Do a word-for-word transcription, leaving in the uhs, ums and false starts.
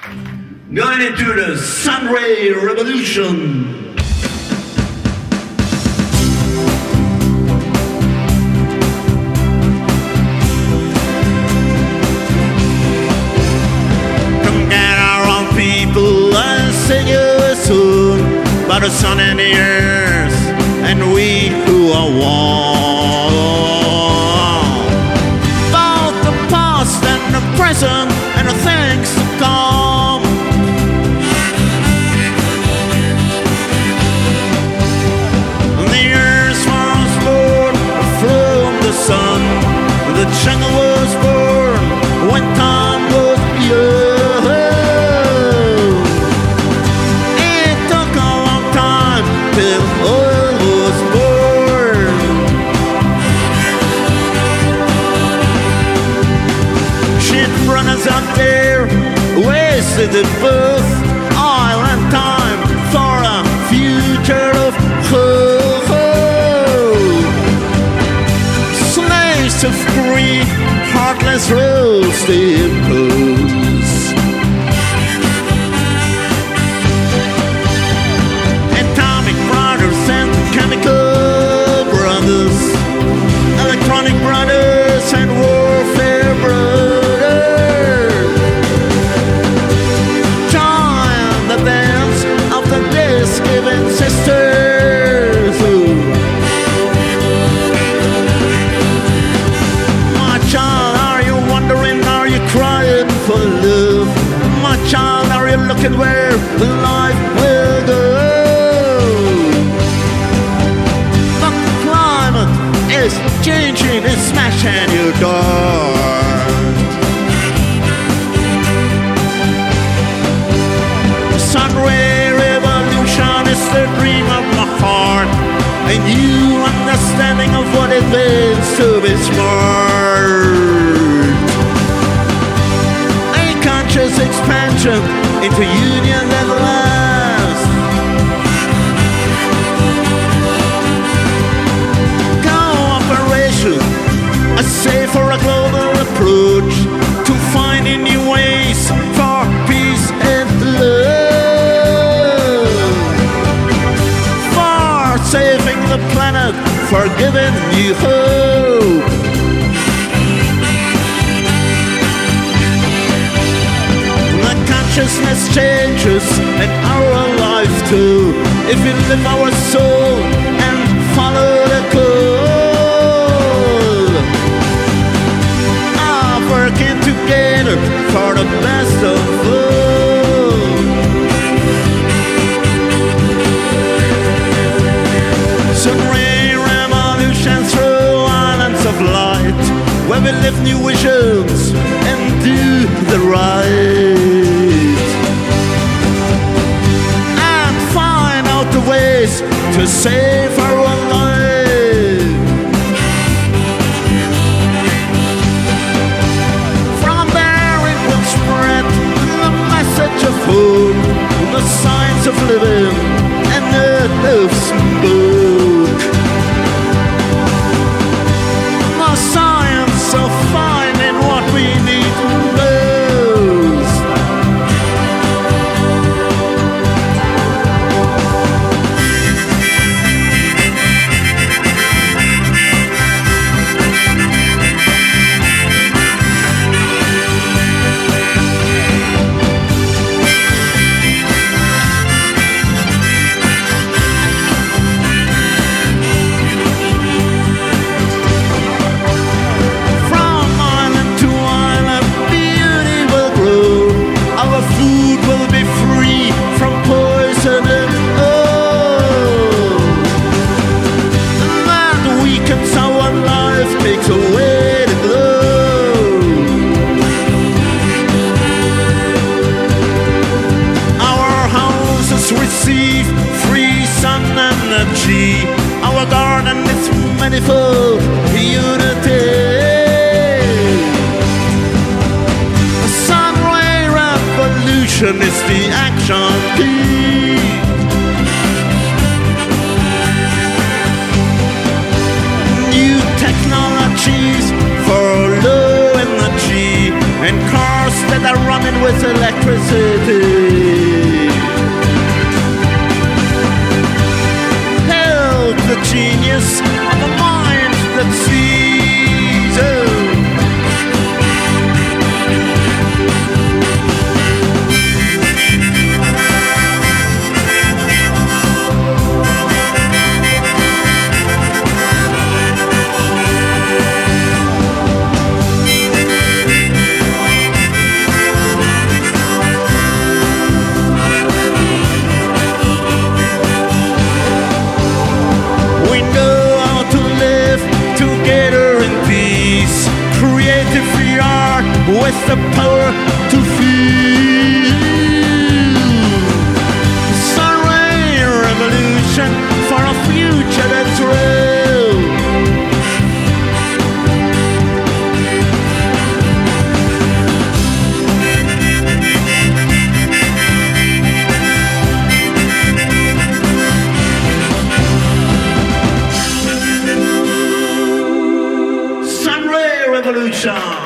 Going into the Sunray Revolution. Come gather all people and sing a song about the sun and the earth and we who are one. Both the past and the present and the things to come. The earth was born from the sun. The jungle was born when time was young. It took a long time till oil was born. Shit runners out there wasted the birth, oil and time for a future of hope. Slaves of greed, heartless rules they impose. Atomic brothers and chemical brothers, electronic brothers and warfare brothers. Join the dance of the disgiving sisters. My child, are you wondering, are you crying for love? My child, are you looking where life will go? The climate is changing, it's smashing your door. Sunray Revolution is the dream of my heart, and you understanding of what it means to be smart. A conscious expansion into union at last. Cooperation, a safer, a global approach to finding new ways for peace and love. For saving the planet, for giving you hope. The consciousness changes and our life too, if we live our soul and follow the code of working together for the best of all. Sunray revolution through islands of light, where we live new visions and do the right, and find out the ways to save our own life. From there it will spread the message of hope, the science of living and the of smoke. The science of finding what we need most. Our garden is manifold unity. A sunray revolution is the action key. New technologies for low energy and cars that are running with electricity. Hail the genius of a mind that sees. Oh. With the power to feel. Sunray revolution for a future that's real. Sunray revolution.